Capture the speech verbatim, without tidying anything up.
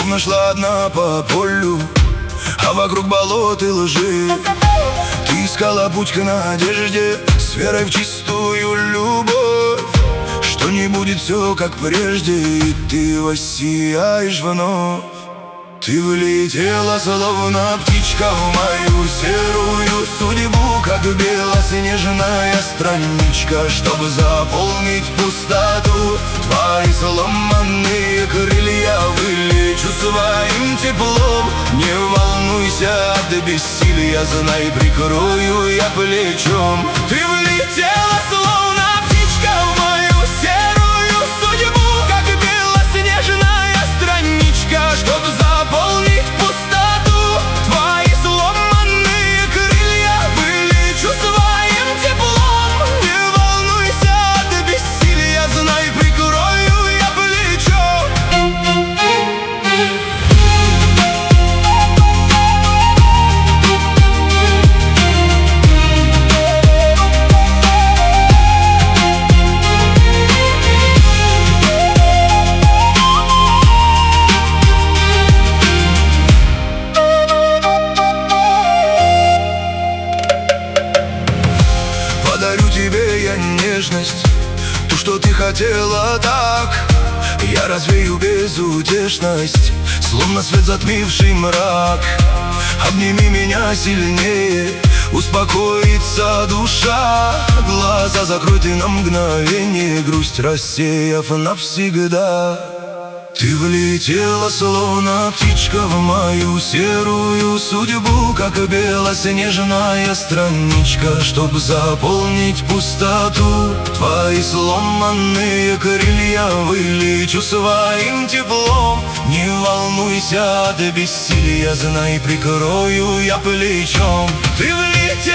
Словно шла одна по полю, а вокруг болот и лжи. Ты искала путь к надежде, с верой в чистую любовь, что не будет все как прежде, и ты воссияешь вновь. Ты влетела, словно птичка, в мою серую судьбу, как белоснежная страничка, чтобы заполнить пустоту. Твои сломанные крылья вылечу своим теплом. Не волнуйся от бессилия, знай, прикрою я плечом. Ты влетела, словно птичка, в мою серую судьбу, как белоснежная страничка, чтобы заполнить пустоту. Твои сломанные крылья вылечу своим теплом. Не волнуйся от бессилия, знай, прикрою я плечом. Подарю тебе я нежность, ту, что ты хотела так. Я развею безутешность, словно свет, затмивший мрак. Обними меня сильнее, успокоится душа. Глаза закрыты на мгновение, грусть рассеяв навсегда. Ты влетела, словно птичка, в мою серую судьбу, как белоснежная страничка, чтоб заполнить пустоту. Твои сломанные крылья вылечу своим теплом. Не волнуйся от бессилия, знай, прикрою я плечом. Ты влетела,